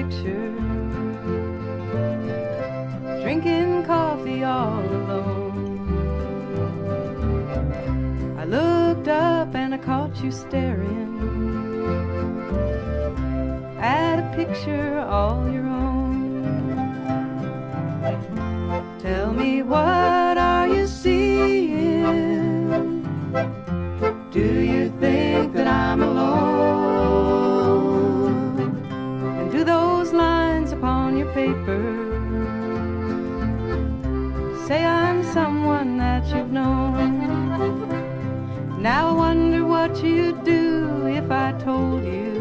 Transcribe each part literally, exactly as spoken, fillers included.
picture, drinking coffee all alone. I looked up and I caught you staring at a picture all your own. Tell me, what are you seeing? Do you think that I'm alone? And do those lines upon your paper say I'm someone that you've known? Now I wonder what you'd do if I told you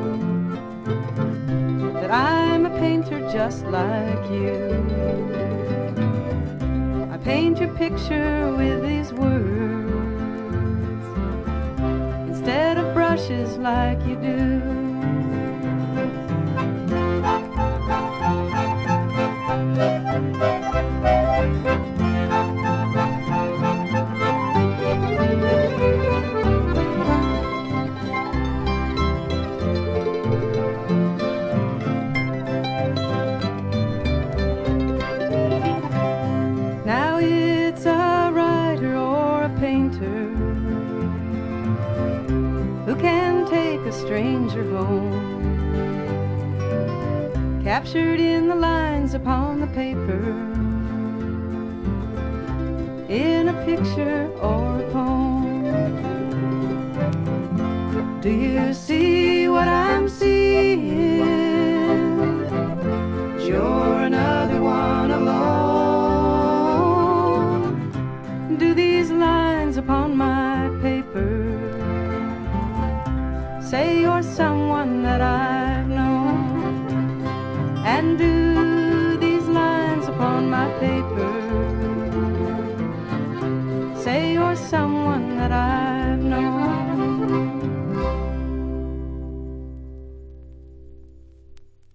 that I'm a painter just like you. I paint your picture with these words instead of brushes like you do. Now it's a writer or a painter who can take a stranger home, captured in the lines upon the paper, in a picture or a poem. Do you see what I'm seeing? You're another one alone. Do these lines upon my paper say you're someone that I've known? And do these lines upon my paper say you're someone that I've